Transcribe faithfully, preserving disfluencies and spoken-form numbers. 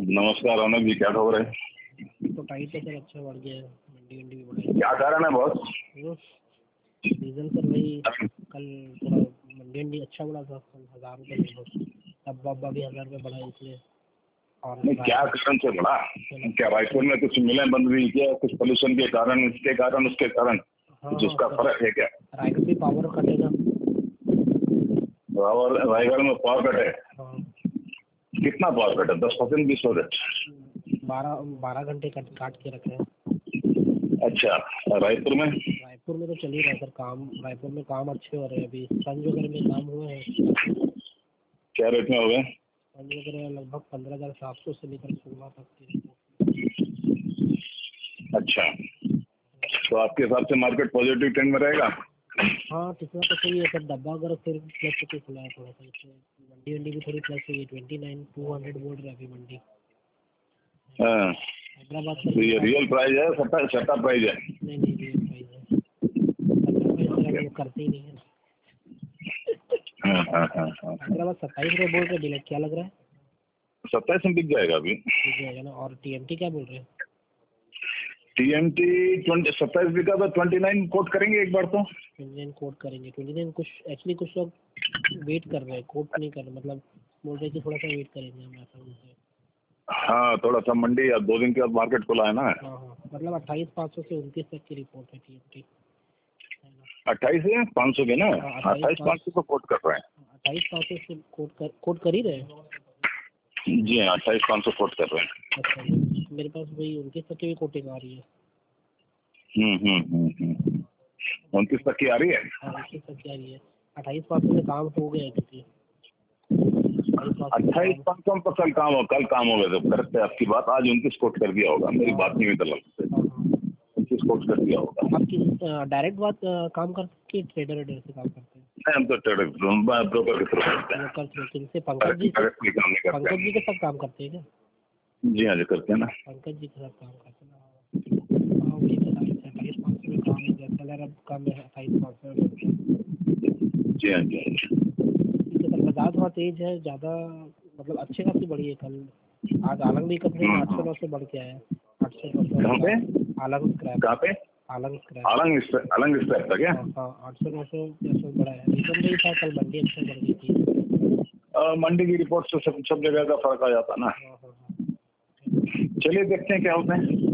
नमस्कार रौनक जी, क्या खबर है? तो टाइट है सर, अच्छा बढ़ गया है, मंडी वंडी भी बढ़ाई। क्या कारण है बॉस? डीजल सर वही कल थोड़ा मंडी वंडी अच्छा बढ़ा था, हज़ार रुपये लगभग, तब बब्बा भी हज़ार रुपये बढ़ा इसलिए। और नहीं, क्या कारण से बढ़ा? क्या रायपुर में कुछ मिलें बंद हुई क्या? कुछ पोल्यूशन के कारण, इसके कारण, उसके कारण कुछ उसका फर्क है क्या? रायगढ़ में पावर कट है ना, और रायगढ़ में पावर कट है। हाँ कितना पावर कट है? दस परसेंट बीस परसेंट? बारह बारह घंटे कट काट के रखे हैं। अच्छा, रायपुर में? रायपुर में तो चल ही रहा है सर काम, रायपुर में काम अच्छे हो रहे हैं। अभी संज वगैरह में काम हुए हैं। क्या रेट में हो गए? संज वगैरह लगभग पंद्रह हज़ार सात सौ से लेकर सोलह तक की। अच्छा, तो आपके हिसाब से मार्केट पॉजिटिव ट्रेंड में रहेगा? हाँ कितना तो सही है सर, डब्बा अगर फिर प्लस तो खुला है थोड़ा सा, इससे मंडी वंडी भी थोड़ी प्लस हुई है। ट्वेंटी नाइन टू हंड्रेड बोल रहे हैं अभी मंडी। हाँ, हैदराबाद तो ये रियल प्राइस है, सट्टा सट्टा प्राइस है? नहीं नहीं रियल प्राइस है, सट्टा प्राइस सर हम लोग करते ही नहीं है। हाँ हाँ हाँ हाँ। हैदराबाद सत्ताईस रुपये बोल रहे डिलेट, क्या लग रहा है? सत्ताईस में बिक जाएगा अभी। ठीक है ना। और टीएमटी क्या बोल रहे हैं? टीएमटी ट्वेंटी सत्ताईस बिका तो ट्वेंटी नाइन कोट करेंगे एक बार तो। ट्वेंटी नाइन कोट करेंगे। ट्वेंटी नाइन कुछ एक्चुअली कुछ लोग वेट कर रहे हैं, कोट नहीं कर रहे, मतलब बोल रहे हैं कि थोड़ा सा वेट करेंगे हम ऐसा बोलते हैं। हाँ, थोड़ा सा मंडी अब दो दिन के बाद मार्केट खुला है ना। हाँ हाँ, मतलब अट्ठाईस पाँच सौ से उनतीस तक की रिपोर्ट है टीएमटी। अट्ठाईस है पाँच सौ के ना, अट्ठाईस पाँच सौ तो कोट कर रहे हैं। अट्ठाईस पाँच सौ से कोट कर कोट कर ही रहे हैं। जी हाँ, अट्ठाईस पाँच सौ कोट कर रहे हैं। अच्छा, मेरे पास वही उनतीस तक की भी कोटिंग आ रही है। हम्म हम्म हम्म उनतीस तक की आ रही है। हाँ उनतीस तक की आ रही है। अट्ठाईस पाँच सौ में काम हो गया है क्योंकि अट्ठाईस पाँच सौ तो कल काम हो कल काम हो गए थे, करेक्ट है आपकी बात। आज उनतीस कोट कर दिया होगा, मेरी बात नहीं हुई दलाल से, उनतीस कोट कर दिया होगा। आप किस डायरेक्ट बात काम करते हैं ट्रेडर वेडर से काम करते हैं? नहीं, हम तो ट्रेडर ब्रोकर के थ्रू करते हैं। लोकल थ्रू किनसे? पंकज जी से? पंकज जी के साथ काम करते हैं क्या? जी हाँ जी, करते हैं ना। पंकज जी के साथ काम करते हैं ना। हाँ वही अट्ठाईस पाँच सौ में काम हो गया, सर अब कम है अट्ठाईस पाँच सौ में। जी हाँ जी ठीक है सर, बाजार थोड़ा तेज है ज़्यादा, मतलब अच्छे खासी बढ़ी है कल। आज आलंग भी कम आठ सौ नौ सौ बढ़ के आया, आठ सौ नौ सौ। कहाँ पे? आलंग स्क्रैप। कहाँ पे? आलंग स्क्रैप। आलंग आलंग स्क्रैप था क्या? हाँ आठ सौ नौ सौ जैसे बढ़ा है। रीजन वही था, कल मंडी अच्छा बढ़ गई थी। मंडी की रिपोर्ट से सब सब जगह का फर्क आ जाता ना। हाँ हाँ हाँ। चलिए देखते हैं क्या होता है।